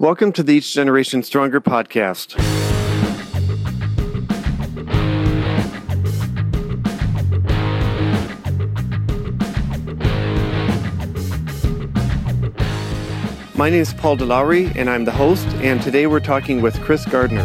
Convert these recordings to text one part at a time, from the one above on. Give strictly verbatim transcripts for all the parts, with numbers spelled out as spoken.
Welcome to the Each Generation Stronger podcast. My name is Paul DeLowry, and I'm the host, and today we're talking with Chris Gardner.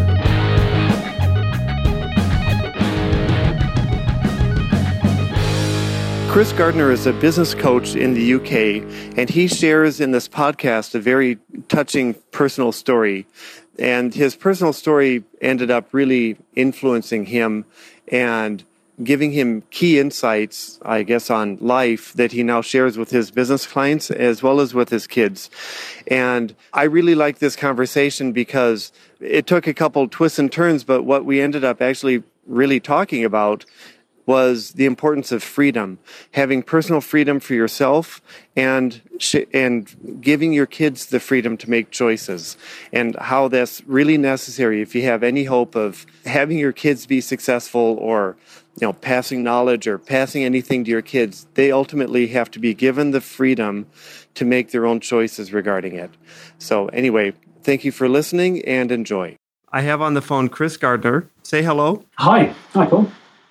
Chris Gardner is a business coach in the U K, and he shares in this podcast a very touching personal story. And his personal story ended up really influencing him and giving him key insights, I guess, on life that he now shares with his business clients as well as with his kids. And I really like this conversation because it took a couple twists and turns, but what we ended up actually really talking about was the importance of freedom, having personal freedom for yourself and sh- and giving your kids the freedom to make choices, and how that's really necessary if you have any hope of having your kids be successful or, you know, passing knowledge or passing anything to your kids. They ultimately have to be given the freedom to make their own choices regarding it. So anyway, thank you for listening and enjoy. I have on the phone Chris Gardner. Say hello. Hi. Hi, Paul.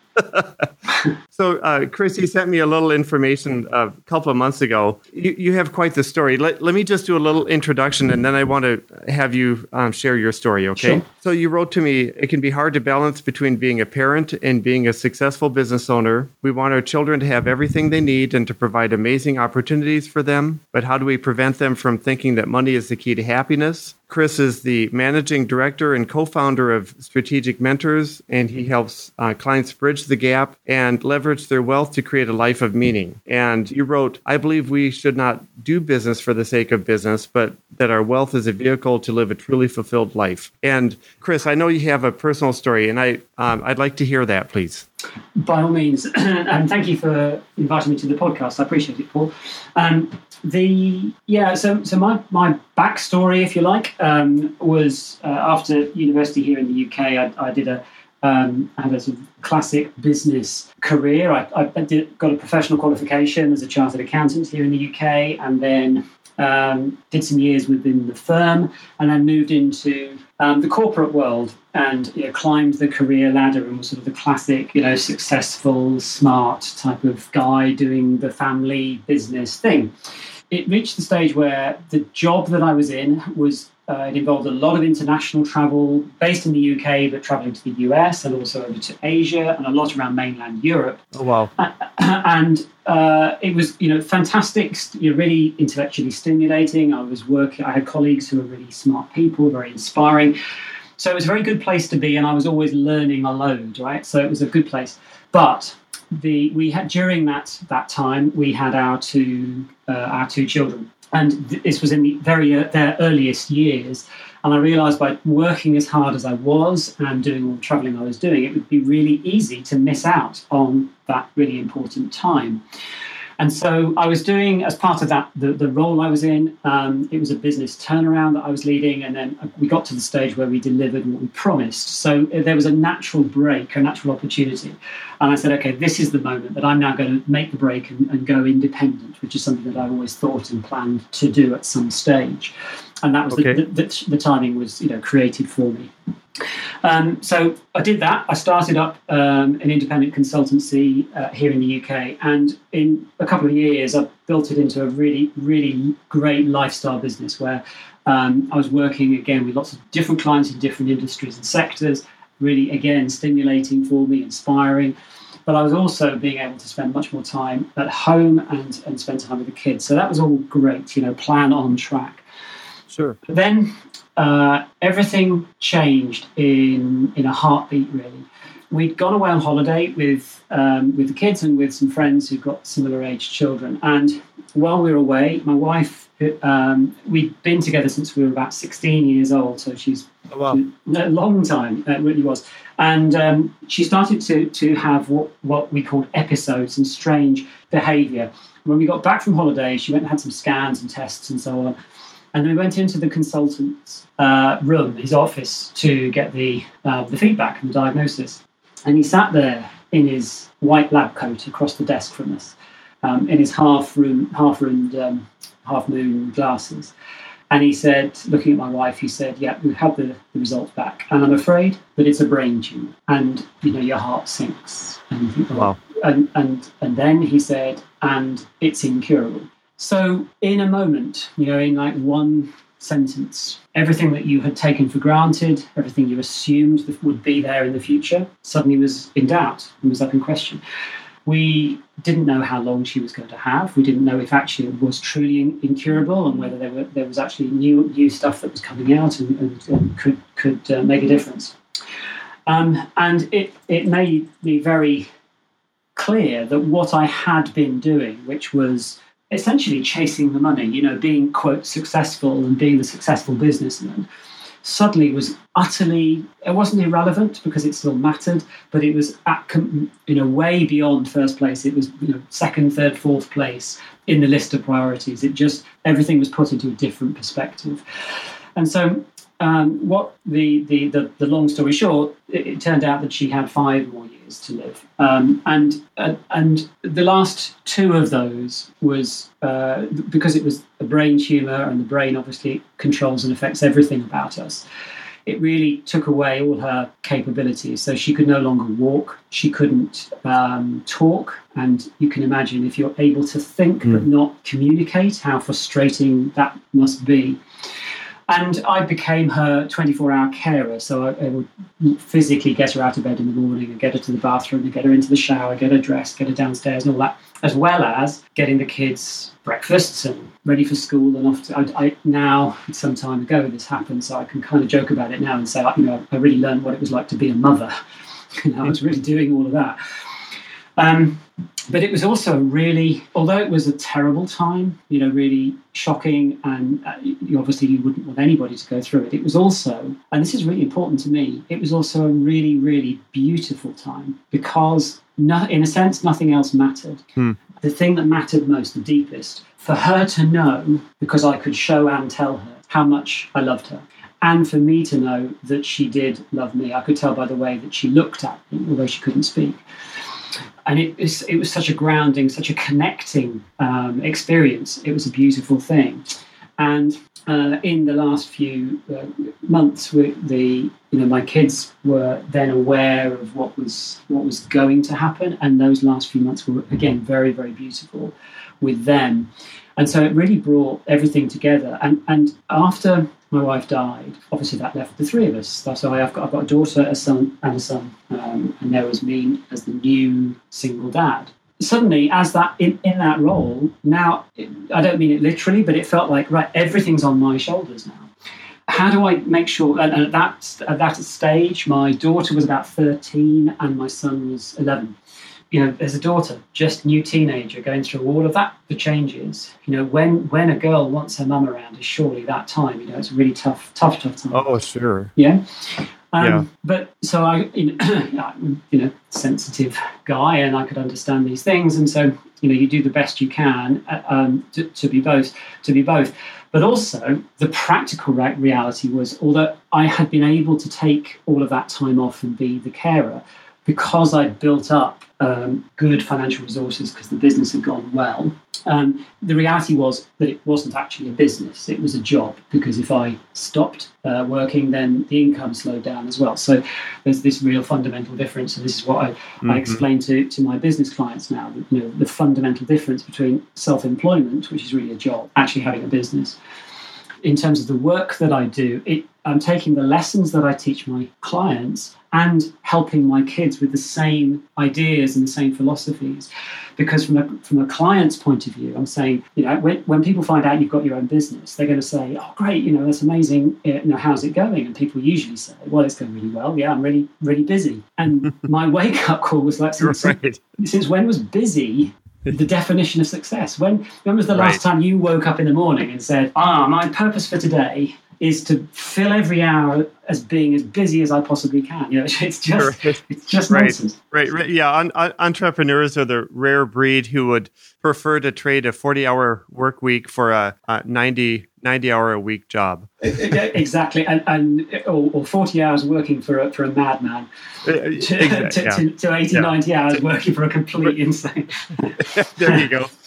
So, uh, Chris, you sent me a little information a couple of months ago. You, you have quite the story. Let, let me just do a little introduction, and then I want to have you um, share your story, okay? Sure. So you wrote to me, it can be hard to balance between being a parent and being a successful business owner. We want our children to have everything they need and to provide amazing opportunities for them. But how do we prevent them from thinking that money is the key to happiness? Chris is the managing director and co-founder of Strategic Mentors, and he helps uh, clients bridge the gap and leverage their wealth to create a life of meaning. And you wrote, I believe we should not do business for the sake of business, but that our wealth is a vehicle to live a truly fulfilled life. And Chris, I know you have a personal story, and I, um, I'd like to hear that, please. By all means, and thank you for inviting me to the podcast. I appreciate it, Paul. Um, the yeah, so so my my backstory, if you like, um, was uh, after university here in the U K. I, I did a um, I had a sort of classic business career. I, I did, got a professional qualification as a chartered accountant here in the U K, and then um, did some years within the firm, and then moved into um, the corporate world, and you know, climbed the career ladder and was sort of the classic, you know, successful, smart type of guy doing the family business thing. It reached the stage where the job that I was in was uh, it involved a lot of international travel, based in the U K, but traveling to the U S and also over to Asia and a lot around mainland Europe. Oh, wow. Uh, and uh, it was, you know, fantastic, you know, really intellectually stimulating. I was working, I had colleagues who were really smart people, very inspiring. So it was a very good place to be, and I was always learning a load, right? So it was a good place. But the we had during that that time we had our two uh, our two children, and th- this was in the very uh, their earliest years. And I realised by working as hard as I was and doing all the travelling I was doing, it would be really easy to miss out on that really important time. And so I was doing, as part of that, the, the role I was in, um, it was a business turnaround that I was leading, and then we got to the stage where we delivered what we promised. So there was a natural break, a natural opportunity. And I said, okay, this is the moment that I'm now going to make the break and, and go independent, which is something that I've always thought and planned to do at some stage. And that was okay. the, the, the, the timing was, you know, created for me. Um, so I did that. I started up um, an independent consultancy uh, here in the U K, and in a couple of years, I built it into a really, really great lifestyle business where um, I was working again with lots of different clients in different industries and sectors. Really, again, stimulating for me, inspiring. But I was also being able to spend much more time at home and and spend time with the kids. So that was all great. You know, plan on track. Sure. But then uh, everything changed in in a heartbeat, really. We'd gone away on holiday with um, with the kids and with some friends who've got similar aged children. And while we were away, my wife, um, we'd been together since we were about sixteen years old. So she's oh, wow. a long time, it really was. And um, she started to to have what, what we called episodes and strange behaviour. When we got back from holiday, she went and had some scans and tests and so on. And then we went into the consultant's uh, room, his office, to get the uh, the feedback and the diagnosis. And he sat there in his white lab coat across the desk from us, um, in his half room, half room, um, half moon glasses. And he said, looking at my wife, he said, yeah, we've had the, the results back. And I'm afraid that it's a brain tumour. And, you know, your heart sinks. And you think, oh. Wow. And, and, and then he said, and it's incurable. So in a moment, you know, in like one sentence, everything that you had taken for granted, everything you assumed that would be there in the future, suddenly was in doubt and was up in question. We didn't know how long she was going to have. We didn't know if actually it was truly incurable and whether there were there was actually new new stuff that was coming out and, and, and could could uh, make a difference. Um, and it it made me very clear that what I had been doing, which was essentially chasing the money, you know, being, quote, successful and being the successful businessman, suddenly was utterly, it wasn't irrelevant because it still mattered, but it was at, you know, way beyond first place. It was, you know, second, third, fourth place in the list of priorities. It just, everything was put into a different perspective. And so um, what the, the, the, the long story short, it, it turned out that she had five more years to live. Um, and uh, and the last two of those was, uh, because it was a brain tumour and the brain obviously controls and affects everything about us, it really took away all her capabilities. So she could no longer walk, she couldn't um, talk. And you can imagine if you're able to think mm. but not communicate, how frustrating that must be. And I became her twenty-four hour carer. So I, I would physically get her out of bed in the morning and get her to the bathroom and get her into the shower, get her dressed, get her downstairs and all that, as well as getting the kids breakfasts and ready for school. And off to, I, I, now, some time ago, this happened, so I can kind of joke about it now and say, you know, I really learned what it was like to be a mother. You know, I was really doing all of that. Um, but it was also really, although it was a terrible time, you know, really shocking, and uh, you, obviously you wouldn't want anybody to go through it. It was also, and this is really important to me, it was also a really, really beautiful time because, no, in a sense, nothing else mattered. Hmm. The thing that mattered most, the deepest, for her to know, because I could show and tell her how much I loved her. And for me to know that she did love me. I could tell by the way that she looked at me, although she couldn't speak. And it was, it was such a grounding, such a connecting um, experience. It was a beautiful thing. And uh, in the last few uh, months, with the you know my kids were then aware of what was what was going to happen, and those last few months were again very, very beautiful with them. And so it really brought everything together. And and after my wife died, obviously that left the three of us. So I've got I've got a daughter, a son, and a son, um, and there was me as the new single dad. Suddenly, as that in, in that role, now it, I don't mean it literally, but it felt like right, everything's on my shoulders now. How do I make sure? And at that at that stage, my daughter was about thirteen, and my son was eleven. You know, as a daughter, just new teenager, going through all of that, the changes. You know, when when a girl wants her mum around, is surely that time. You know, it's a really tough, tough, tough time. Oh, sure. Yeah. Um, yeah. But so I, you know, you know, sensitive guy, and I could understand these things, and so you know, you do the best you can uh, um, to, to be both, to be both. But also, the practical re- reality was, although I had been able to take all of that time off and be the carer, because I'd built up um, good financial resources because the business had gone well, um, the reality was that it wasn't actually a business, it was a job, because if I stopped uh, working, then the income slowed down as well. So there's this real fundamental difference, and this is what I, mm-hmm. I explain to, to my business clients now, that, you know, the fundamental difference between self-employment, which is really a job, actually having a business. In terms of the work that I do, it, I'm taking the lessons that I teach my clients and helping my kids with the same ideas and the same philosophies. Because from a, from a client's point of view, I'm saying, you know, when, when people find out you've got your own business, they're going to say, oh, great, you know, that's amazing. You know, how's it going? And people usually say, well, it's going really well. Yeah, I'm really, really busy. And my wake-up call was like, since, right. since when was busy the definition of success? When when was the last right. time you woke up in the morning and said, ah, my purpose for today is to fill every hour as being as busy as I possibly can? You know, it's just right. it's just right. nonsense. Right, right. Yeah, un- un- entrepreneurs are the rare breed who would prefer to trade a forty-hour work week for a, a ninety, ninety-hour a week job. Exactly, and, and or, or forty hours working for a, for a madman, to, exactly, to, yeah. to, to eighty, yeah. ninety hours working for a complete insane. There you go.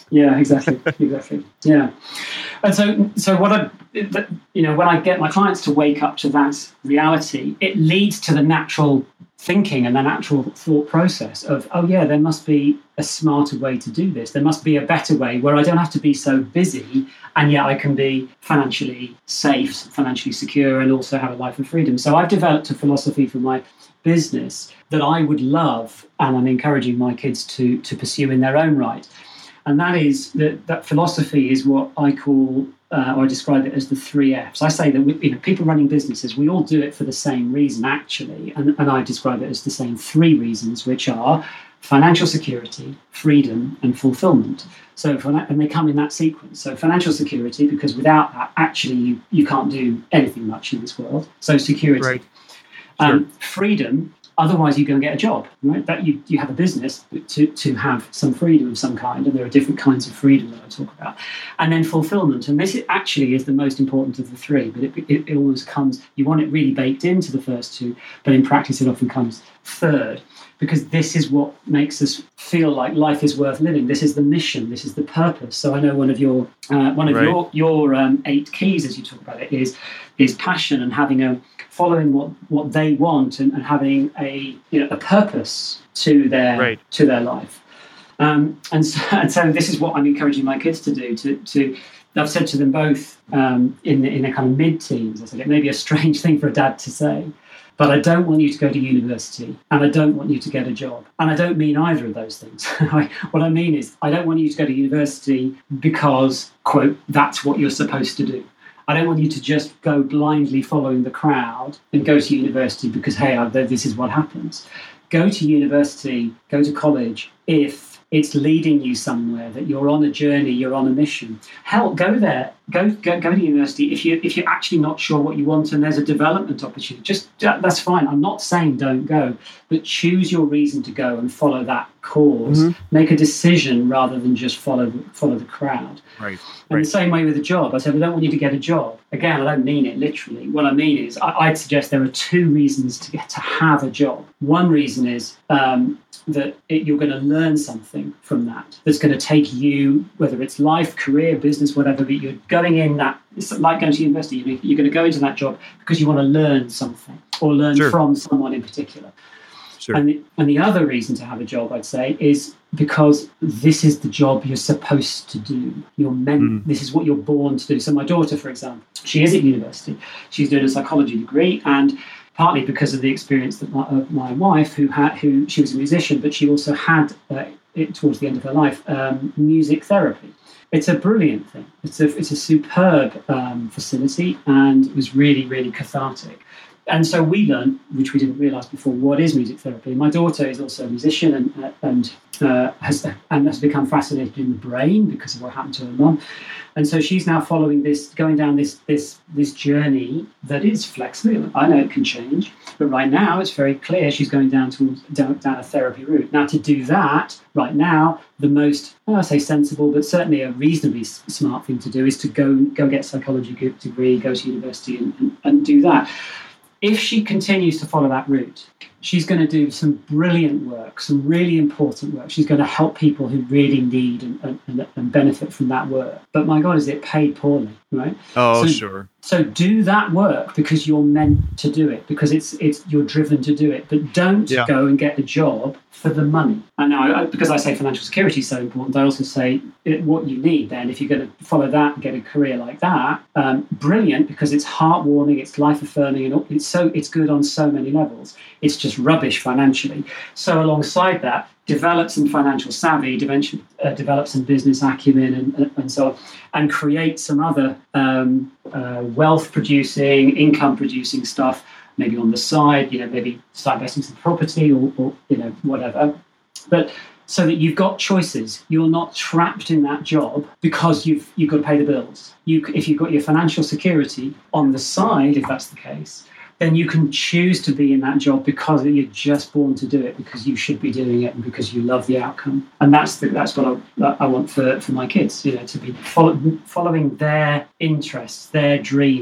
Yeah, exactly, exactly. Yeah, and so so what I, you know, when I get my clients to wake up to that reality, it leads to the natural thinking and the natural thought process of, oh yeah, there must be a smarter way to do this. There must be a better way where I don't have to be so busy, and yet I can be financially safe, financially secure, and also have a life of freedom. So I've developed a philosophy for my business that I would love, and I'm encouraging my kids to to pursue in their own right. And that is that that philosophy is what I call, uh, or I describe it as the three F's. I say that we, you know, people running businesses, we all do it for the same reason, actually, and, and I describe it as the same three reasons, which are financial security, freedom, and fulfillment. So, and they come in that sequence. So, financial security, because without that, actually, you, you can't do anything much in this world. So, security. Right. Um, sure. Freedom. Otherwise, you go and get a job, right? That you, you have a business to, to have some freedom of some kind, and there are different kinds of freedom that I talk about. And then fulfillment, and this actually is the most important of the three, but it, it, it always comes, you want it really baked into the first two, but in practice it often comes third, because this is what makes us feel like life is worth living. This is the mission, this is the purpose. So I know one of your uh, one of right. your your um, eight keys, as you talk about it, is is passion and having a following what, what they want and, and having a you know a purpose to their right. to their life. Um, and, so, and so this is what I'm encouraging my kids to do. To, to I've said to them both um, in in their kind of mid-teens. I said it may be a strange thing for a dad to say, but I don't want you to go to university, and I don't want you to get a job. And I don't mean either of those things. What I mean is I don't want you to go to university because, quote, that's what you're supposed to do. I don't want you to just go blindly following the crowd and go to university because, hey, I, this is what happens. Go to university, go to college if it's leading you somewhere, that you're on a journey, you're on a mission. Hell, go there, go go, go to university if you if you're actually not sure what you want and there's a development opportunity. Just that's fine. I'm not saying don't go, but choose your reason to go and follow that cause. Mm-hmm. Make a decision rather than just follow follow the crowd. Right. And right. the same way with a job. I said, I don't want you to get a job. Again, I don't mean it literally. What I mean is I, I'd suggest there are two reasons to get to have a job. One reason is um, that it, you're going to learn something from that that's going to take you, whether it's life, career, business, whatever, but you're going in that, it's like going to university. You're going to go into that job because you want to learn something or learn sure. from someone in particular. Sure. And, the, and the other reason to have a job, I'd say, is because this is the job you're supposed to do. You're meant. Mm. This is what you're born to do. So my daughter, for example, she is at university. She's doing a psychology degree, and partly because of the experience that my, uh, my wife, who had, who she was a musician, but she also had uh, it towards the end of her life, um, music therapy. It's a brilliant thing. It's a it's a superb um, facility, and it was really really cathartic. And so we learned, which we didn't realise before, what is music therapy. My daughter is also a musician and uh, and uh, has and has become fascinated in the brain because of what happened to her mum. And so she's now following this, going down this this this journey that is flexible. I know it can change, but right now it's very clear she's going down towards down, down a therapy route. Now, to do that, right now, the most, well, I say sensible, but certainly a reasonably smart thing to do is to go go get a psychology degree, go to university, and, and, and do that. If she continues to follow that route, she's going to do some brilliant work, some really important work. She's going to help people who really need and, and, and benefit from that work. But my God, is it paid poorly, right? Oh, so, sure. So do that work because you're meant to do it, because it's it's you're driven to do it. But don't yeah. go and get a job for the money. And now, because I say financial security is so important, I also say it, what you need then, if you're going to follow that and get a career like that, um, brilliant, because it's heartwarming, it's life-affirming, and it's so it's good on so many levels. It's just rubbish financially. So alongside that, develop some financial savvy, develop, uh, develop some business acumen, and, and so on, and create some other um, uh, wealth-producing, income-producing stuff, maybe on the side, you know, maybe start investing some property or, or, you know, whatever. But so that you've got choices. You're not trapped in that job because you've you've got to pay the bills. You, if you've got your financial security on the side, if that's the case, then you can choose to be in that job because you're just born to do it, because you should be doing it and because you love the outcome. And that's the, that's what I, I want for, for my kids, you know, to be follow, following their interests, their dreams,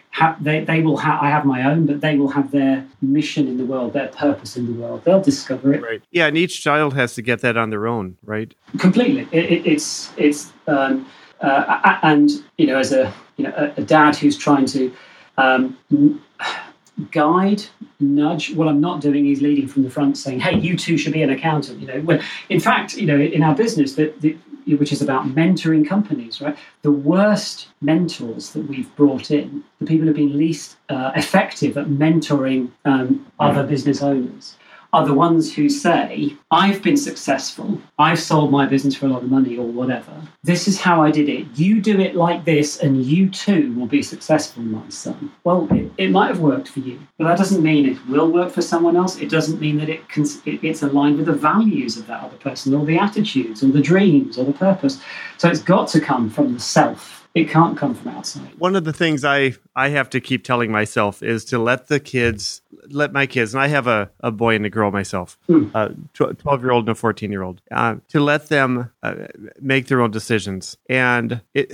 ha- they they will have. I have my own, but they will have their mission in the world, their purpose in the world. They'll discover it. Right. Yeah, and each child has to get that on their own, right? Completely. It, it, it's it's um, uh, and you know, as a you know a, a dad who's trying to um, guide, nudge. What I'm not doing is leading from the front, saying, "Hey, you two should be an accountant." You know, when in fact, you know, in our business that. that which is about mentoring companies, right? The worst mentors that we've brought in, the people who've been least uh, effective at mentoring um, other business owners, are the ones who say, I've been successful, I've sold my business for a lot of money or whatever. This is how I did it. You do it like this and you too will be successful, my son. Well, it, it might have worked for you, but that doesn't mean it will work for someone else. It doesn't mean that it can, it, it's aligned with the values of that other person or the attitudes or the dreams or the purpose. So it's got to come from the self. It can't come from outside. One of the things I, I have to keep telling myself is to let the kids, let my kids, and I have a, a boy and a girl myself, mm. a twelve-year-old and a fourteen-year-old, uh, to let them uh, make their own decisions. And it,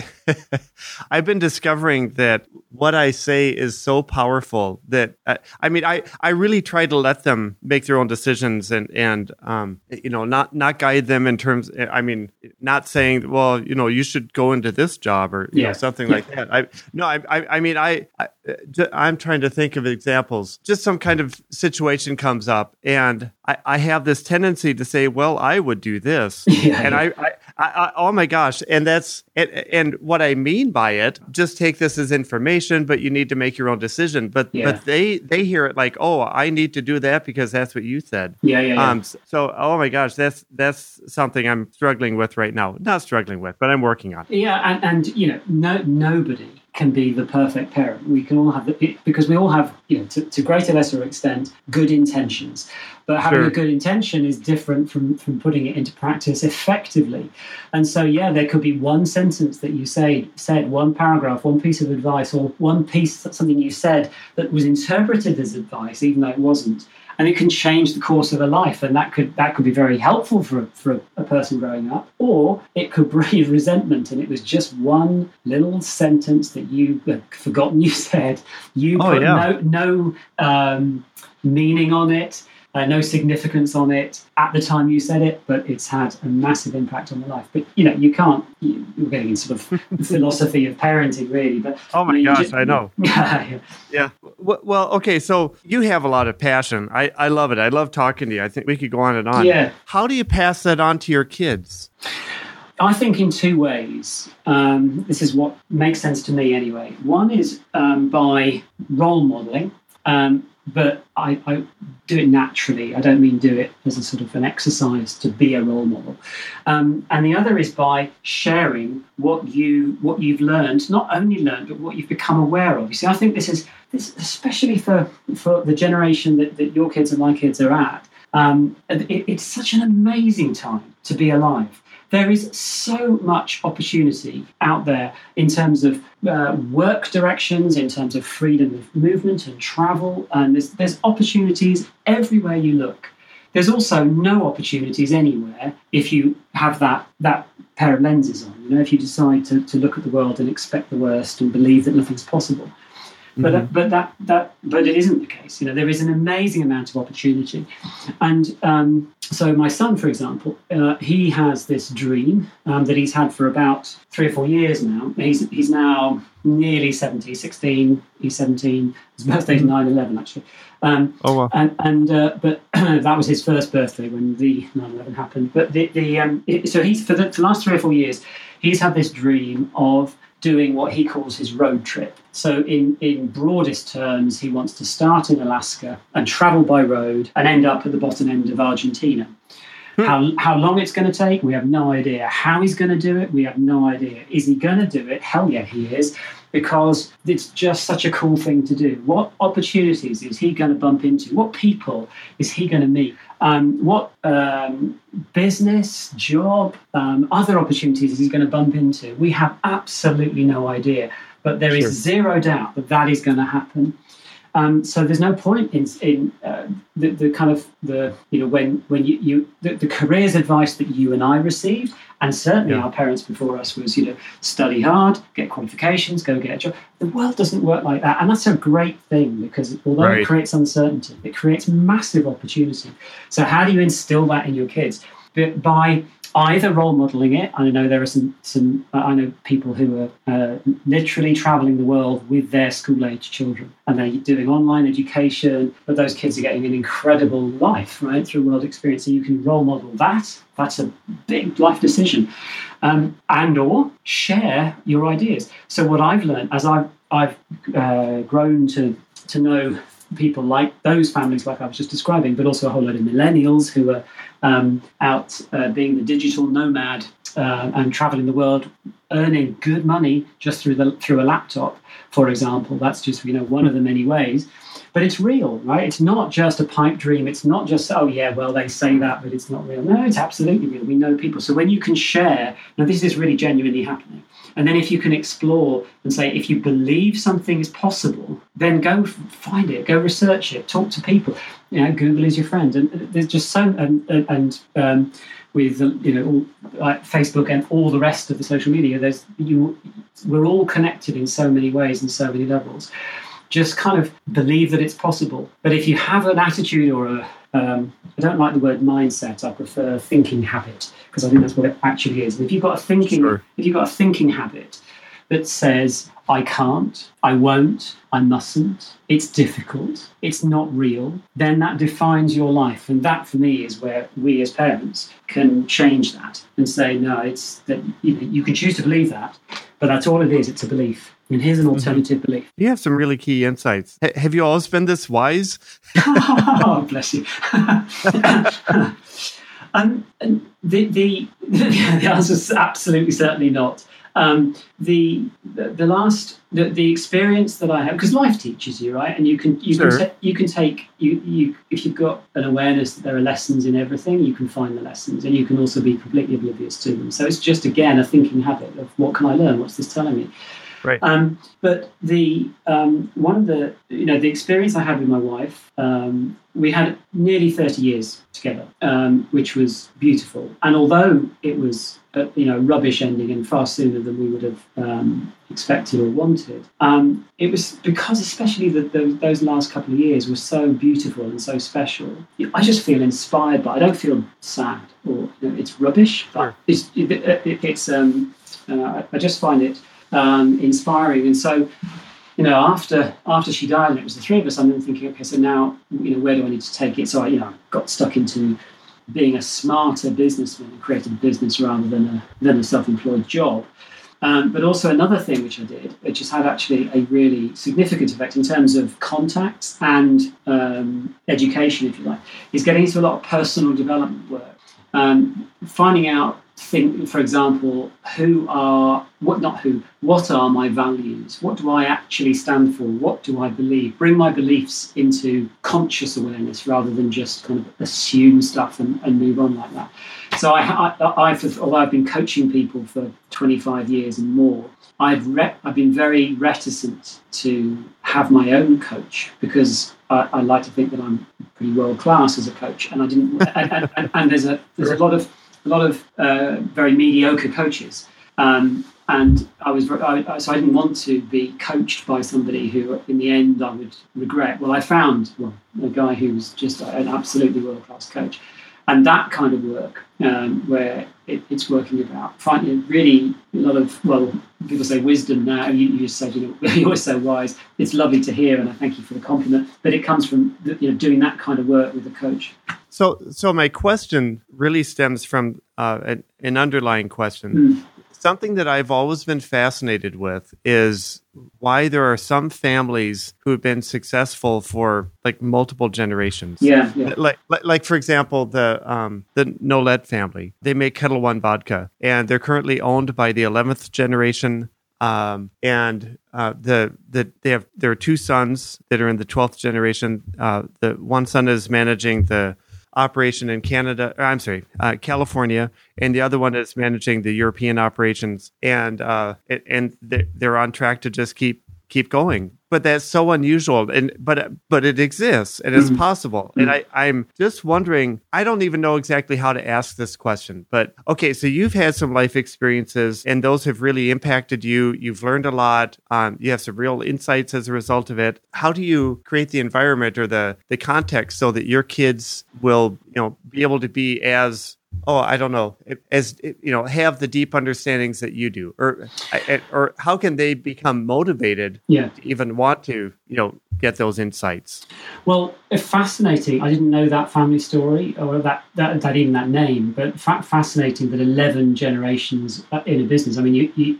I've been discovering that what I say is so powerful that, uh, I mean, I, I really try to let them make their own decisions and, and um, you know, not, not guide them in terms, I mean, not saying, well, you know, you should go into this job or, you yeah. know, something like that. I no, I, I, I mean, I, I, I'm trying to think of examples. Just some kind of situation comes up, and I, I have this tendency to say, "Well, I would do this," yeah, and yeah. I, I, I, oh my gosh, and that's and, and what I mean by it. Just take this as information, but you need to make your own decision. But yeah. but they they hear it like, "Oh, I need to do that because that's what you said." Yeah, yeah. yeah. Um, so, oh my gosh, that's that's something I'm struggling with right now. Not struggling with, but I'm working on. Yeah, and, and you know. No, nobody can be the perfect parent. We can all have the, because we all have, you know, to, to greater or lesser extent, good intentions. But having sure. a good intention is different from, from putting it into practice effectively. And so, yeah, there could be one sentence that you say, said, one paragraph, one piece of advice, or one piece, something you said that was interpreted as advice, even though it wasn't. And it can change the course of a life, and that could that could be very helpful for for a person growing up, or it could breed resentment. And it was just one little sentence that you had forgotten you said. You oh, put yeah. no no um, meaning on it, uh, no significance on it at the time you said it, but it's had a massive impact on the life. But you know, you can't. You, you're getting into sort of philosophy of parenting, really. But oh my you know, gosh, just, I know. yeah. yeah. Yeah. Well, okay. So you have a lot of passion. I, I love it. I love talking to you. I think we could go on and on. Yeah. How do you pass that on to your kids? I think in two ways. Um, this is what makes sense to me anyway. One is um, by role modeling, um, but I, I do it naturally. I don't mean do it as a sort of an exercise to be a role model. Um, and the other is by sharing what you what you've learned, not only learned, but what you've become aware of. You see, I think this is this, especially for for the generation that, that your kids and my kids are at. Um, it, it's such an amazing time to be alive. There is so much opportunity out there in terms of uh, work directions, in terms of freedom of movement and travel, and there's, there's opportunities everywhere you look. There's also no opportunities anywhere if you have that that pair of lenses on. You know, if you decide to, to look at the world and expect the worst and believe that nothing's possible. But mm-hmm. but that that but it isn't the case. You know, there is an amazing amount of opportunity, and um, so my son, for example, uh, he has this dream um, that he's had for about three or four years now. He's he's now nearly seventy, sixteen. He's seventeen. His birthday's nine eleven actually. Um, oh wow! And and uh, but that was his first birthday when the nine eleven happened. But the the um, it, so he's for the, for the last three or four years, he's had this dream of doing what he calls his road trip. So in, in broadest terms, he wants to start in Alaska and travel by road and end up at the bottom end of Argentina. Hmm. How how long it's going to take, we have no idea. How he's going to do it, we have no idea. Is he going to do it? Hell yeah, he is, because it's just such a cool thing to do. What opportunities is he going to bump into? What people is he going to meet? Um, what um, business, job, um, other opportunities is he going to bump into? We have absolutely no idea, but there is sure. zero doubt that that is going to happen. Um, so there's no point in in uh, the, the kind of the you know when when you, you the, the careers advice that you and I received, and certainly yeah. our parents before us was you know study hard, get qualifications, go get a job. The world doesn't work like that, and that's a great thing because although right. it creates uncertainty, it creates massive opportunity. So how do you instill that in your kids? By either role modeling it. I know there are some, some uh, I know people who are uh, literally traveling the world with their school-age children, and they're doing online education, but those kids are getting an incredible life, right, through world experience. So you can role model that. That's a big life decision. Um, and or share your ideas. So what I've learned as I've, I've uh, grown to to know people like those families like I was just describing, but also a whole load of millennials who are um, out uh, being the digital nomad uh, and traveling the world, earning good money just through the through a laptop, for example. That's just you know one of the many ways. But it's real, right? It's not just a pipe dream. It's not just, oh, yeah, well, they say that, but it's not real. No, it's absolutely real. We know people. So when you can share, now this is really genuinely happening. And then if you can explore and say, if you believe something is possible, then go find it, go research it, talk to people. You know, Google is your friend. And there's just so, and, and um, with, you know, all, like Facebook and all the rest of the social media, there's you. we're all connected in so many ways and so many levels. Just kind of believe that it's possible. But if you have an attitude or a, um, I don't like the word mindset, I prefer thinking habit, because I think that's what it actually is. And if you've got a thinking, sure. if you've got a thinking habit that says, I can't, I won't, I mustn't, it's difficult, it's not real, then that defines your life. And that for me is where we as parents can change that and say, no, it's that you know, you can choose to believe that, but that's all it is, it's a belief. And here's an alternative mm-hmm. belief. You have some really key insights. H- have you always been this wise? Oh, bless you. um, and the, the, the answer is absolutely certainly not. Um, the, the the last the, the experience that I have, because life teaches you, right? And you can you sure. can ta- you can take you you if you've got an awareness that there are lessons in everything, you can find the lessons, and you can also be completely oblivious to them. So it's just again a thinking habit of what can I learn? What's this telling me? Right. Um, but the um, one of the you know the experience I had with my wife, um, we had nearly thirty years together, um, which was beautiful. And although it was a, you know rubbish ending and far sooner than we would have um, expected or wanted, um, it was because especially the, the, those last couple of years were so beautiful and so special. I just feel inspired, but I don't feel sad or you know, it's rubbish. But sure. it's it, it, it's um, uh, I just find it. Um, inspiring. And so, you know, after after she died and it was the three of us, I'm then thinking, okay, so now, you know, where do I need to take it? So I, you know, got stuck into being a smarter businessman and created a business rather than a, than a self-employed job. Um, but also another thing which I did, which has had actually a really significant effect in terms of contacts and um, education, if you like, is getting into a lot of personal development work. Um, finding out, think, for example, who are, what not who, what are my values? What do I actually stand for? What do I believe? Bring my beliefs into conscious awareness rather than just kind of assume stuff and, and move on like that. So I, I, I've, although I've been coaching people for twenty-five years and more, I've re- I've been very reticent to have my own coach because I, I like to think that I'm pretty world class as a coach, and I didn't. and, and, and there's a there's a lot of a lot of uh, very mediocre coaches, um, and I was I, so I didn't want to be coached by somebody who, in the end, I would regret. Well, I found well a guy who was just an absolutely world class coach. And that kind of work, um, where it, it's working about finding really a lot of, well, people say wisdom now, you, you just said, you know, you're always so wise. It's lovely to hear, and I thank you for the compliment, but it comes from, you know, doing that kind of work with a coach. So so my question really stems from uh, an, an underlying question. Mm. Something that I've always been fascinated with is why there are some families who have been successful for like multiple generations. Yeah, yeah. Like, like, like for example, the um, the Nolet family. They make Kettle One vodka, and they're currently owned by the eleventh generation. Um, and uh, the the they have there are two sons that are in the twelfth generation. Uh, the one son is managing the operation in Canada, or I'm sorry, uh, California, and the other one is managing the European operations, and uh, it, and they're on track to just keep keep going. But that's so unusual, and but but it exists, and it's Mm. possible. Mm. And I, I'm just wondering, I don't even know exactly how to ask this question, but okay, so you've had some life experiences, and those have really impacted you. You've learned a lot. Um, you have some real insights as a result of it. How do you create the environment or the the context so that your kids will, you know, be able to be as oh, I don't know, as you know, have the deep understandings that you do, or or how can they become motivated Yeah. to even want to, you know, get those insights? Well, it's fascinating. I didn't know that family story or that that, that even that name, but fa- fascinating that eleven generations in a business. I mean, you, you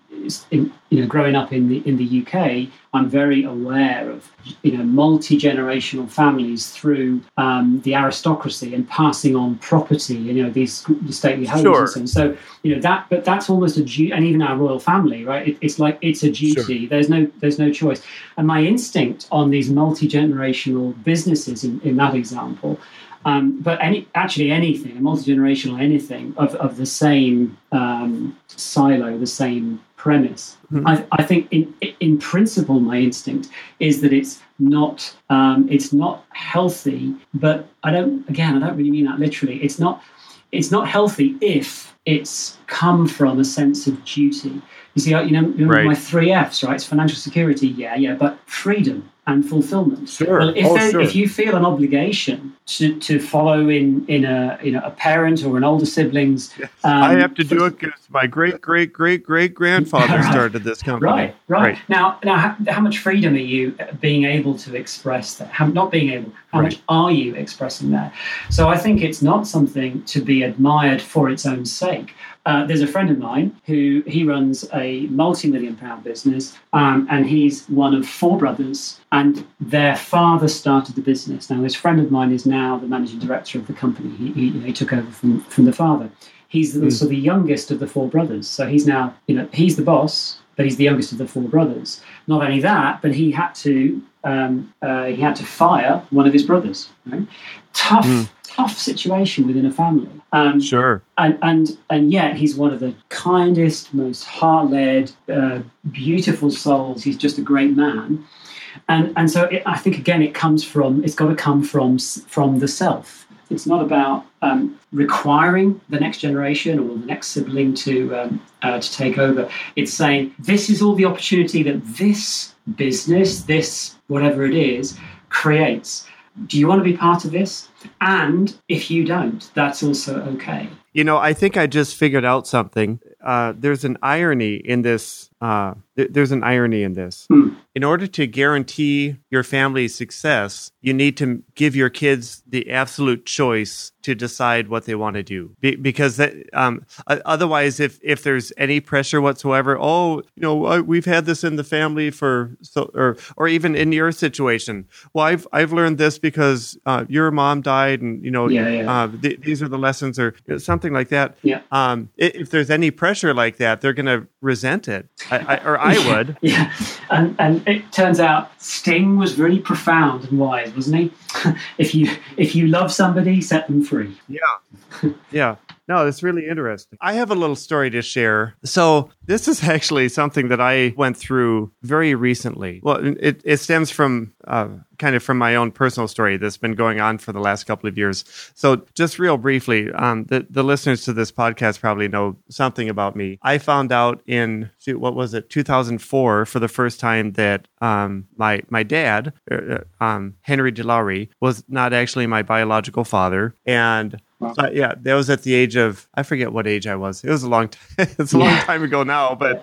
in, you know, growing up in the in the U K, I'm very aware of, you know, multi-generational families through um, the aristocracy and passing on property, you know, these stately homes Sure. and so on. So, you know, that, but that's almost a duty, and even our royal family, right? It, it's like, it's a duty. Sure. There's no, there's no choice. And my instinct on these multi-generational businesses in, in that example, Um, but any actually anything, a multi-generational anything of, of the same um, silo, the same premise. Mm-hmm. I, I think in in principle, my instinct is that it's not um, it's not healthy. But I don't. Again, I don't really mean that literally. It's not it's not healthy if it's come from a sense of duty. You see, you know, you know right. my three F's, right? It's financial security, yeah, yeah, but freedom and fulfillment. Sure. Well, if, oh, there, sure. if you feel an obligation to, to follow in in a you know a parent or an older sibling's, um, I have to do it because my great great great great grandfather right. started this company. Right, right. right. Now, now, how, how much freedom are you being able to express that? How, not being able. How right. much are you expressing that? So I think it's not something to be admired for its own sake. Uh, there's a friend of mine who he runs a multi-million pound business, um, and he's one of four brothers, and their father started the business. Now, this friend of mine is now the managing director of the company. He, he, you know, he took over from, from the father. He's the, mm. so the youngest of the four brothers. So he's now, you know, he's the boss, but he's the youngest of the four brothers. Not only that, but he had to um, uh, he had to fire one of his brothers. Right? Tough. Mm. Tough situation within a family. Um, sure. And, and and yet he's one of the kindest, most heart-led, uh, beautiful souls. He's just a great man. And and so it, I think, again, it comes from, it's got to come from, from the self. It's not about um, requiring the next generation or the next sibling to um, uh, to take over. It's saying, this is all the opportunity that this business, this whatever it is, creates. Do you want to be part of this? And if you don't, that's also okay. You know, I think I just figured out something. Uh, there's an irony in this. Uh, th- there's an irony in this. Hmm. In order to guarantee your family's success, you need to give your kids the absolute choice to decide what they want to do. Be- because that, um, otherwise, if if there's any pressure whatsoever, oh, you know, uh, we've had this in the family for so, or or even in your situation, well, I've I've learned this because uh, your mom died, and you know, yeah, yeah. Uh, th- these are the lessons, or something like that. Yeah. Um, if there's any pressure like that, they're going to resent it. I, I, or I would. Yeah, and and it turns out Sting was really profound and wise, wasn't he? if you if you love somebody, set them free. Yeah, yeah. No, it's really interesting. I have a little story to share. So this is actually something that I went through very recently. Well, it, it stems from uh, kind of from my own personal story that's been going on for the last couple of years. So just real briefly, um, the, the listeners to this podcast probably know something about me. I found out in, shoot, what was it, two thousand four for the first time that um, my my dad, uh, um, Henry DeLaurie, was not actually my biological father. And Wow. So, yeah, that was at the age of, I forget what age I was. It was a long time. It's a long yeah. time ago now, but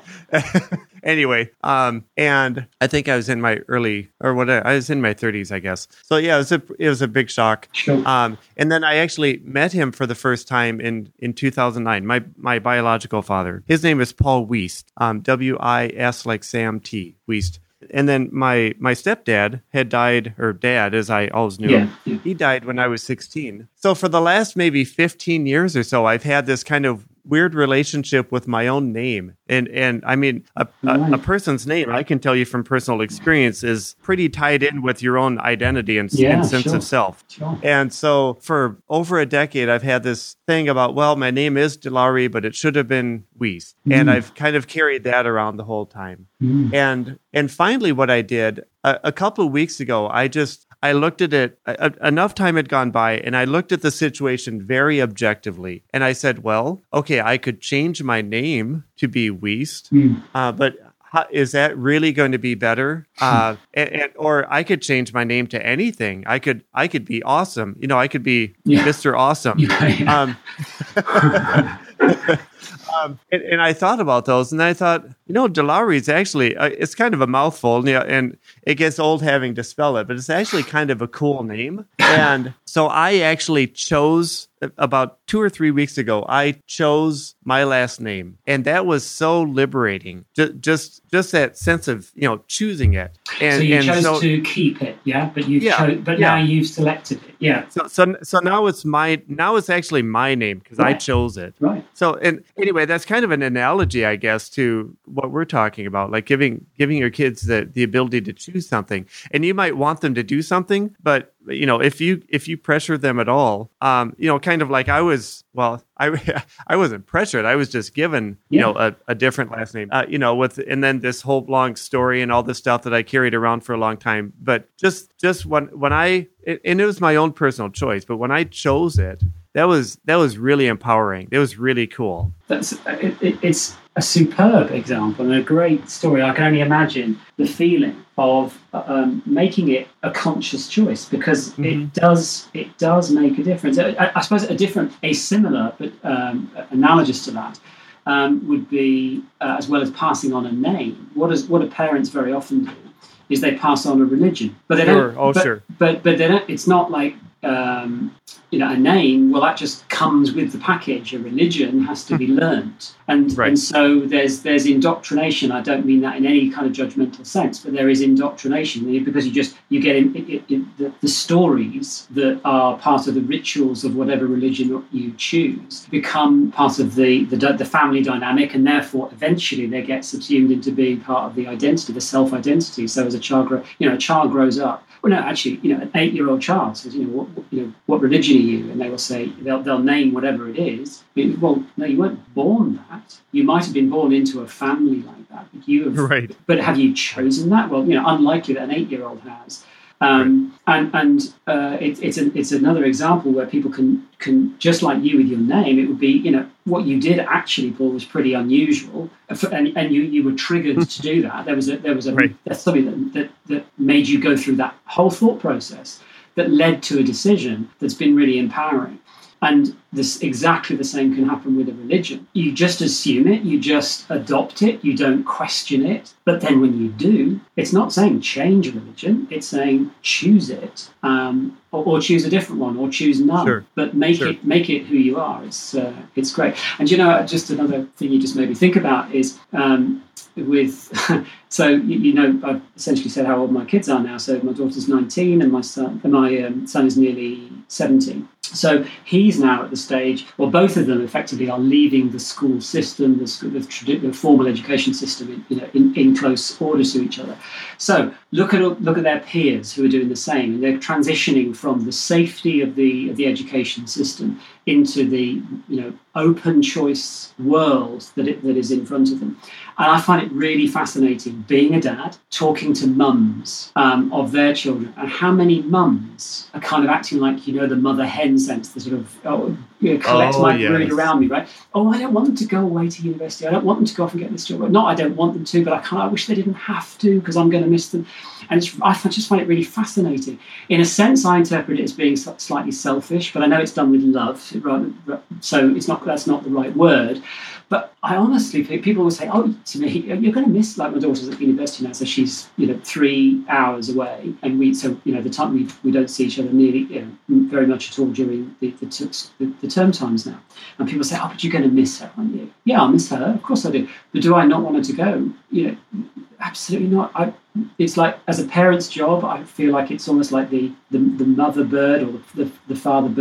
anyway. Um, and I think I was in my early, or what, I was in my thirties, I guess. So yeah, it was a, it was a big shock. Sure. Um, and then I actually met him for the first time in, in two thousand nine, my, my biological father. His name is Paul Wiest, um, W I S like Sam T, Wiest. And then my my stepdad had died, or dad, as I always knew yeah, him. Yeah. He died when I was sixteen. So for the last maybe fifteen years or so, I've had this kind of weird relationship with my own name. And, and I mean, a, a, a person's name, I can tell you from personal experience, is pretty tied in with your own identity and, yeah, and sense sure. of self. Sure. And so for over a decade, I've had this thing about, well, my name is DeLaury, but it should have been Wiest. Mm. And I've kind of carried that around the whole time. Mm. And and finally, what I did a, a couple of weeks ago, I just I looked at it. A, enough time had gone by, and I looked at the situation very objectively. And I said, well, okay, I could change my name to be Wiest, mm. uh, but how, is that really going to be better? Uh, and, and, or I could change my name to anything. I could I could be awesome. You know, I could be yeah. Mister Awesome. Yeah, yeah. Um, Um, and, and I thought about those, and I thought, you know, DeLaury is actually, uh, it's kind of a mouthful, you know, and it gets old having to spell it, but it's actually kind of a cool name. And so I actually chose, about two or three weeks ago, I chose my last name. And that was so liberating. Just just, just that sense of, you know, choosing it. And, so you and chose so, to keep it, yeah? But you yeah, chose, but yeah. now you've selected it, yeah. So so so now it's my, now it's actually my name because right. I chose it. Right. So, and anyway, that's kind of an analogy, I guess, to what we're talking about, like giving giving your kids the, the ability to choose something. And you might want them to do something, but you know, if you if you pressure them at all, um, you know, kind of like I was, well, I I wasn't pressured. I was just given, you yeah. know, a, a different last name, uh, you know, with and then this whole long story and all this stuff that I carried around for a long time. But just just when when I it, and it was my own personal choice, but when I chose it, that was that was really empowering. It was really cool. That's it, it, it's a superb example and a great story. I can only imagine the feeling of um, making it a conscious choice because mm-hmm. it does it does make a difference. I, I suppose a different, a similar but um, analogous to that um, would be uh, as well as passing on a name. What is what do parents very often do is they pass on a religion, but they sure. don't. Oh, but, sure. But but they don't. It's not like. Um, you know, a name, well, that just comes with the package. A religion has to be learnt. And, right. and so there's there's indoctrination. I don't mean that in any kind of judgmental sense, but there is indoctrination because you just, you get in, in, in the, the stories that are part of the rituals of whatever religion you choose become part of the, the, the family dynamic, and therefore eventually they get subsumed into being part of the identity, the self-identity. So as a child, grow, you know, a child grows up. Well, no, actually, you know, an eight-year-old child says, you know, what, you know, what religion are you? And they will say, they'll, they'll name whatever it is. Well, no, you weren't born that. You might have been born into a family like that, but you have. Right. But have you chosen that? Well, you know, unlikely that an eight-year-old has. Um, right. And and uh, it, it's a, it's another example where people can can just like you with your name. It would be, you know, what you did actually, Paul, was pretty unusual, and and you, you were triggered to do that. There was a there was a right. that's something that, that that made you go through that whole thought process that led to a decision that's been really empowering. And this exactly the same can happen with a religion. You just assume it, you just adopt it, you don't question it. But then when you do, it's not saying change religion, it's saying choose it, um, or, or choose a different one, or choose none. Sure. But make sure. it make it who you are. It's uh, it's great. And you know, just another thing you just made me think about is um, with so you, you know, I've essentially said how old my kids are now. So my daughter's nineteen, and my son, and my um, son is nearly seventeen. So he's now at the stage, well, both of them effectively are leaving the school system, the, school, the, tradi- the formal education system, in, you know, in, in close order to each other. So look at look at their peers who are doing the same, and they're transitioning from the safety of the of the education system into the, you know, open choice world that it, that is in front of them. And I find it really fascinating being a dad, talking to mums um, of their children, and how many mums are kind of acting like, you know, the mother hen sense, the sort of, oh, you know, collect oh, my yes. brood around me, right? Oh, I don't want them to go away to university. I don't want them to go off and get this job. Not I don't want them to, but I kind of I wish they didn't have to because I'm going to miss them. And it's, I just find it really fascinating. In a sense, I interpret it as being slightly selfish, but I know it's done with love, rather, so it's not that's not the right word. But I honestly think people will say, oh, to me, you're going to miss, like my daughter's at university now, so she's, you know, three hours away. And we, so, you know, the time we we don't see each other nearly, you know, very much at all during the the, the, the term times now. And people say, oh, but you're going to miss her, aren't you? Yeah, I'll miss her. Of course I do. But do I not want her to go? You know, absolutely not. I, it's like, as a parent's job, I feel like it's almost like the, the, the mother bird or the, the, the father bird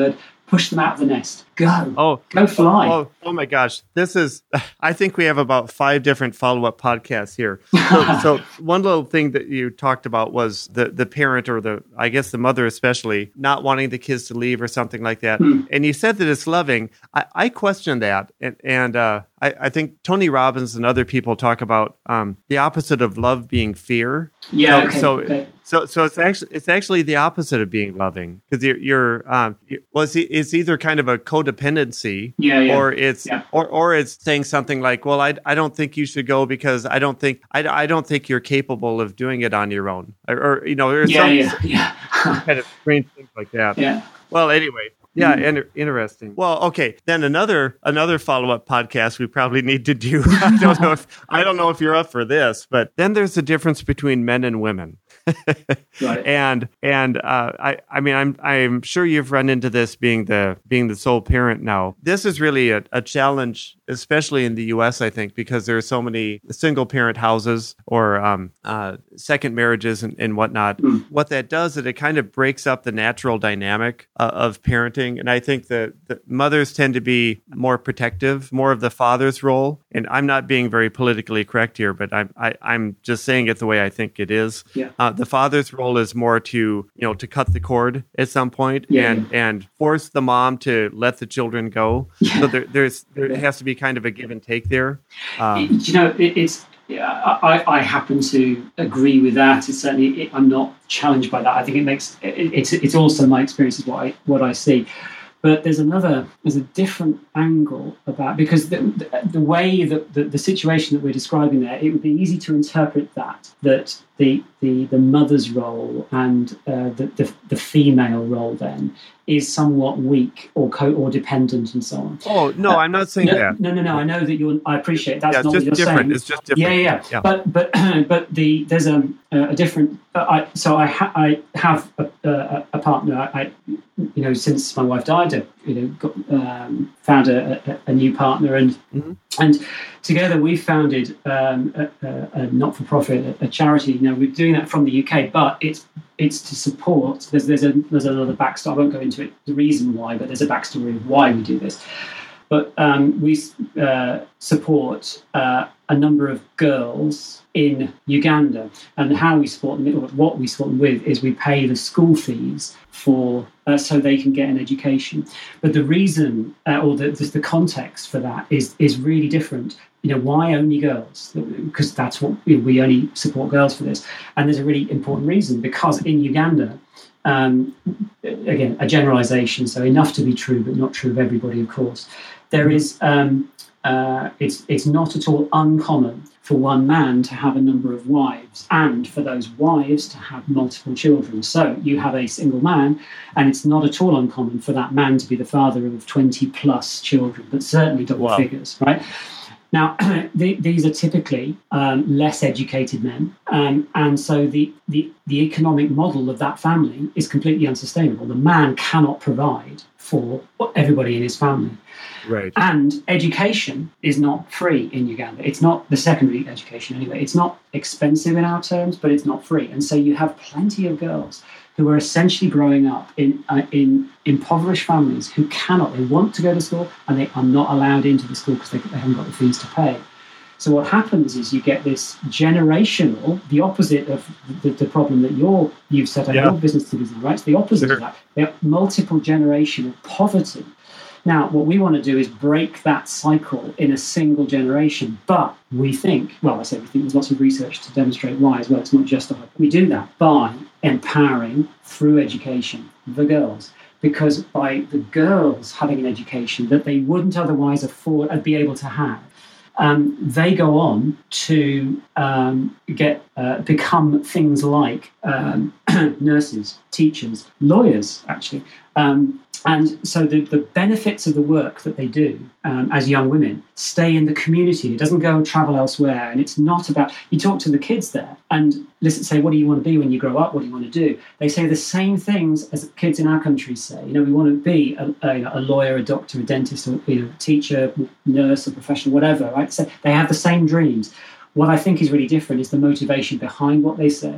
push them out of the nest. Go. Oh, go fly. Oh, oh my gosh. This is, I think we have about five different follow-up podcasts here. So, so one little thing that you talked about was the, the parent or the, I guess the mother especially, not wanting the kids to leave or something like that. Mm. And you said that it's loving. I, I question that. And, and uh, I, I think Tony Robbins and other people talk about um, the opposite of love being fear. Yeah. So, okay, so, okay. so, so it's actually it's actually the opposite of being loving, because you're, you're um, you, well, it's, it's either kind of a codependency, yeah, yeah. or it's yeah. or or it's saying something like, well, I, I don't think you should go because I don't think I, I don't think you're capable of doing it on your own, or, or you know, there's yeah, some, yeah, yeah. kind of strange things like that. Yeah. Well, anyway. Yeah, inter- interesting. Well, okay. Then another another follow up podcast we probably need to do. I don't know if I don't know if you're up for this, but then there's the difference between men and women. Right. And and uh, I I mean I'm I'm sure you've run into this being the being the sole parent now. This is really a, a challenge, especially in the U S, I think, because there are so many single parent houses or um, uh, second marriages and, and whatnot. Mm. What that does is it kind of breaks up the natural dynamic uh, of parenting. And I think that the mothers tend to be more protective, more of the father's role. And I'm not being very politically correct here, but I'm I, I'm just saying it the way I think it is. Yeah. Uh, the father's role is more to, you know, to cut the cord at some point yeah, and yeah. and force the mom to let the children go. Yeah. So there there's there has to be kind of a give and take there. Um, you know, it, it's. Yeah, I, I happen to agree with that. It's certainly it, I'm not challenged by that. I think it makes it, it's it's also my experience is what I what I see. But there's another there's a different angle about because the the, the way that the, the situation that we're describing there, it would be easy to interpret that that the the the mother's role and uh, the, the the female role then is somewhat weak or co or dependent and so on. Oh no, uh, I'm not saying no, that. No, no, no. I know that you're. I appreciate that's yeah, not just what you're different. saying. It's just different. Yeah, yeah. yeah. But but but the there's a a different. Uh, I so I ha, I have a, a, a partner. I you know since my wife died, I, you know got, um, found a, a, a new partner and mm-hmm. and together we founded um, a, a, a not-for-profit, a, a charity. You know we're doing that from the U K, but it's. It's to support. There's there's a there's another backstory. I won't go into it. The reason why, but there's a backstory of why we do this. But um, we uh, support uh, a number of girls in Uganda, and how we support them, or what we support them with, is we pay the school fees for uh, so they can get an education. But the reason, uh, or the, the the context for that is is really different. You know, why only girls? Because that's what you know, we only support girls for this. And there's a really important reason, because in Uganda, um, again, a generalization, so enough to be true, but not true of everybody, of course. There is, um, uh, it's it's not at all uncommon for one man to have a number of wives and for those wives to have multiple children. So you have a single man, and it's not at all uncommon for that man to be the father of twenty plus children, but certainly double wow. figures, right? Now, the, these are typically um, less educated men, um, and so the, the, the economic model of that family is completely unsustainable. The man cannot provide for everybody in his family. Right. And education is not free in Uganda. It's not the secondary education anyway. It's not expensive in our terms, but it's not free. And so you have plenty of girls who are essentially growing up in uh, in impoverished families who cannot, they want to go to school and they are not allowed into the school because they, they haven't got the fees to pay. So what happens is you get this generational, the opposite of the, the problem that you're, you've set up yeah. your business to design, right? It's the opposite sure. of that. They have multiple generational poverty. Now, what we want to do is break that cycle in a single generation. But we think, well, I say we think there's lots of research to demonstrate why as well. It's not just a hope. We do that by empowering through education the girls. Because by the girls having an education that they wouldn't otherwise afford and be able to have, um, they go on to um, get uh, become things like um, nurses, teachers, lawyers, actually. Um, And so the, the benefits of the work that they do um, as young women stay in the community. It doesn't go and travel elsewhere. And it's not about, you talk to the kids there and listen, say, what do you want to be when you grow up? What do you want to do? They say the same things as kids in our country say. You know, we want to be a, a, a lawyer, a doctor, a dentist, or you know, a teacher, nurse, a professional, whatever, right? So they have the same dreams. What I think is really different is the motivation behind what they say.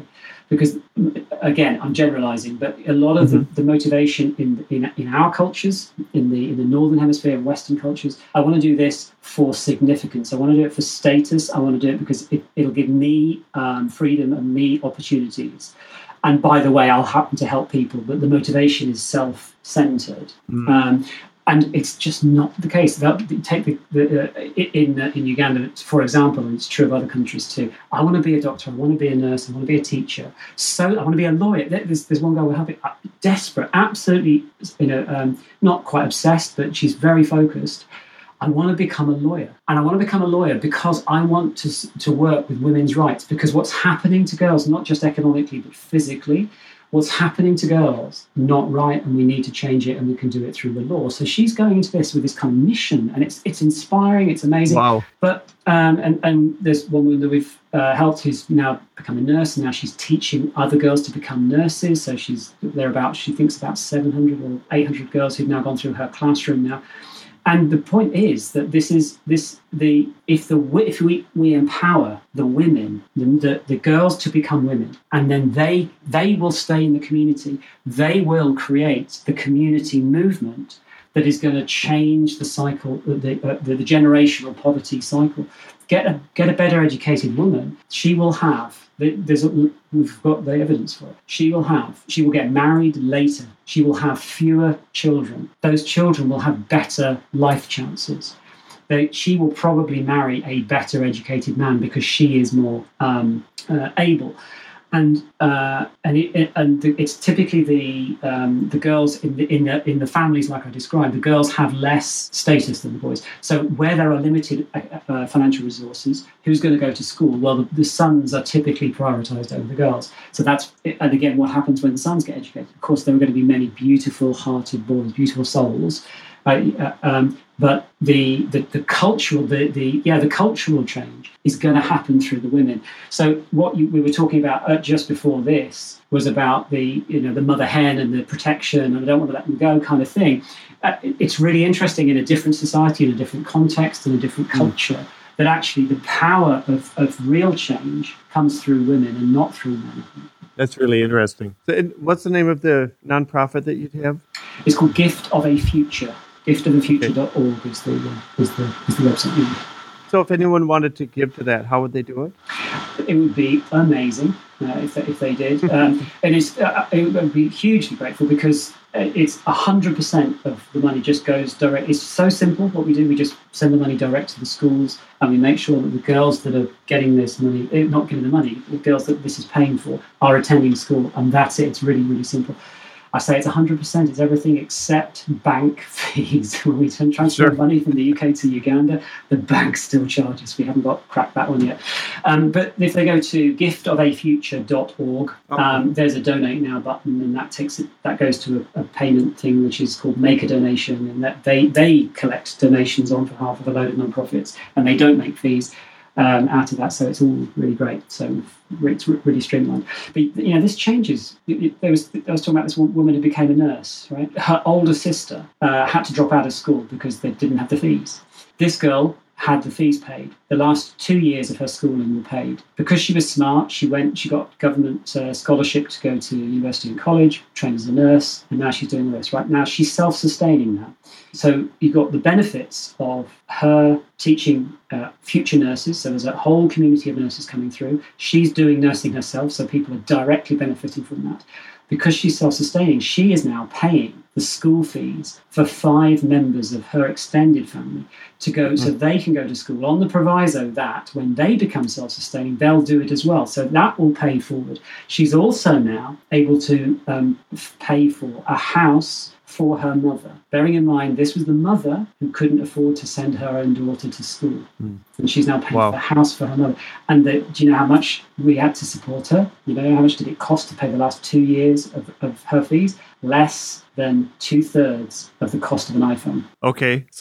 because, again, I'm generalizing, but a lot of mm-hmm. the, the motivation in, in in our cultures, in the in the Northern Hemisphere and Western cultures, I want to do this for significance. I want to do it for status. I want to do it because it, it'll give me um, freedom and me opportunities. And by the way, I'll happen to help people, but the motivation is self-centered. Mm. Um, and it's just not the case. That, take the, the, uh, in uh, in Uganda, for example, and it's true of other countries too. I want to be a doctor. I want to be a nurse. I want to be a teacher. So I want to be a lawyer. There's, there's one girl we're helping, uh, desperate, absolutely, you know, um, not quite obsessed, but she's very focused. I want to become a lawyer. And I want to become a lawyer because I want to to work with women's rights. Because what's happening to girls, not just economically, but physically, what's happening to girls, not right, and we need to change it, and we can do it through the law. So she's going into this with this kind of mission, and it's it's inspiring, it's amazing. Wow. But, um, and, and there's one woman that we've uh, helped who's now become a nurse, and now she's teaching other girls to become nurses. So she's, there about, she thinks about seven hundred or eight hundred girls who've now gone through her classroom now. And the point is that this is this the if the if we, we empower the women, the, the the girls to become women, and then they they will stay in the community. They will create the community movement that is going to change the cycle, the uh, the, the generational poverty cycle. Get a get a better educated woman. She will have. There's a, we've got the evidence for it. She will have. She will get married later. She will have fewer children. Those children will have better life chances. They, she will probably marry a better educated man because she is more um, uh, able. And uh, and it, it, and it's typically the um, the girls in the in the in the families like I described. The girls have less status than the boys. So where there are limited uh, financial resources, who's going to go to school? Well, the, the sons are typically prioritised over the girls. So that's and again, what happens when the sons get educated? Of course, there are going to be many beautiful-hearted boys, beautiful souls. Uh, um, but the, the the cultural the, the yeah the cultural change is going to happen through the women. So what you, we were talking about uh, just before this was about the you know the mother hen and the protection and I don't want to let them go kind of thing. Uh, it's really interesting in a different society, in a different context, in a different culture, mm. that actually the power of, of real change comes through women and not through men. That's really interesting. So, and what's the name of the nonprofit that you have? It's called Gift of a Future. gift of a future dot org is the, uh, is the is the website. So if anyone wanted to give to that, how would they do it? It would be amazing uh, if, they, if they did. Um, and it's, uh, it would be hugely grateful because it's one hundred percent of the money just goes direct. It's so simple what we do. We just send the money direct to the schools and we make sure that the girls that are getting this money, not getting the money, the girls that this is paying for are attending school, and that's it. It's really, really simple. I say it's one hundred percent. It's everything except bank fees. When we transfer sure. money from the U K to Uganda, the bank still charges. We haven't got cracked that one yet. Um, but if they go to gift of a future dot org, okay. um, there's a donate now button, and that takes it. That goes to a, a payment thing which is called Make a Donation, and that they they collect donations on behalf of a load of non-profits, and they don't make fees. Um, out of that, so it's all really great. So it's really streamlined. But you know, this changes. It, it, there was I was talking about this woman who became a nurse. Right, her older sister uh, had to drop out of school because they didn't have the fees. This girl had the fees paid. The last two years of her schooling were paid because she was smart. She went. She got government uh, scholarship to go to university and college, trained as a nurse, and now she's doing this. Right now, she's self-sustaining now. So you got the benefits of her teaching uh, future nurses. So there's a whole community of nurses coming through. She's doing nursing herself, so people are directly benefiting from that. Because she's self-sustaining, she is now paying the school fees for five members of her extended family to go, mm. so they can go to school on the proviso that when they become self-sustaining, they'll do it as well. So that will pay forward. She's also now able to um, pay for a house for her mother. Bearing in mind, this was the mother who couldn't afford to send her own daughter to school. Mm. And she's now paying wow. for a house for her mother. And the, do you know how much we had to support her? You know, how much did it cost to pay the last two years of, of her fees? Less than two-thirds of the cost of an iPhone. Okay, so like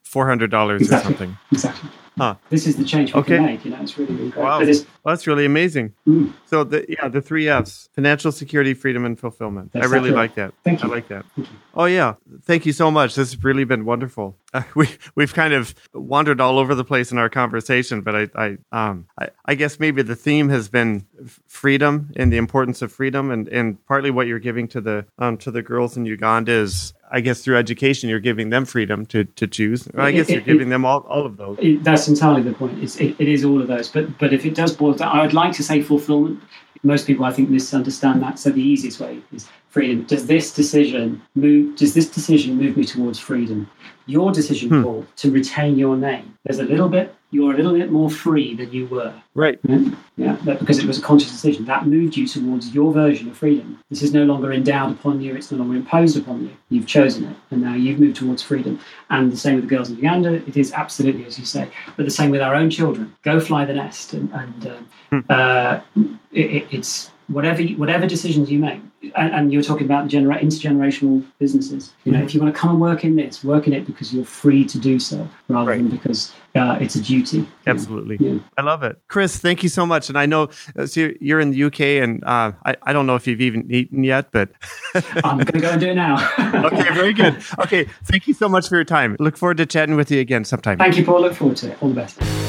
four hundred dollars exactly. or something. Exactly. Huh. This is the change we Okay. can make. You know, it's really, really great. Wow. But it's, Well, that's really amazing. Mm. So the yeah, the three F's: financial security, freedom, and fulfillment. That's I really exactly right. like that. Thank you. I like that. Thank you. Oh yeah, thank you so much. This has really been wonderful. Uh, we we've kind of wandered all over the place in our conversation, but I I um I, I guess maybe the theme has been f- freedom and the importance of freedom, and, and partly what you're giving to the um to the girls in Uganda is, I guess, through education you're giving them freedom to, to choose. Or I guess It- you're it- giving them all, all of those. It, that's entirely the point. It's, it, it is all of those. But but if it does boil down, I would like to say fulfillment. Most people, I think, misunderstand that. So the easiest way is freedom. Does this decision move? Does this decision move me towards freedom? Your decision, Hmm. Paul, to retain your name. There's a little bit. You're a little bit more free than you were. Right. Yeah, yeah, that, because it was a conscious decision that moved you towards your version of freedom. This is no longer endowed upon you. It's no longer imposed upon you. You've chosen it, and now you've moved towards freedom. And the same with the girls in Uganda. It is absolutely, as you say, but the same with our own children. Go fly the nest, and, and um, Hmm. uh, it, it, it's whatever you, whatever decisions you make. And, and you're talking about the genera- intergenerational businesses. You know, Mhm. if you want to come and work in this, work in it because you're free to do so, rather Right. than because uh, it's a duty. Absolutely. Yeah. I love it. Chris, thank you so much. And I know uh, so you're- you're in the U K, and uh, I, I don't know if you've even eaten yet, but. I'm going to go and do it now. Okay, very good. Okay, thank you so much for your time. Look forward to chatting with you again sometime. Thank you, Paul. Look forward to it. All the best.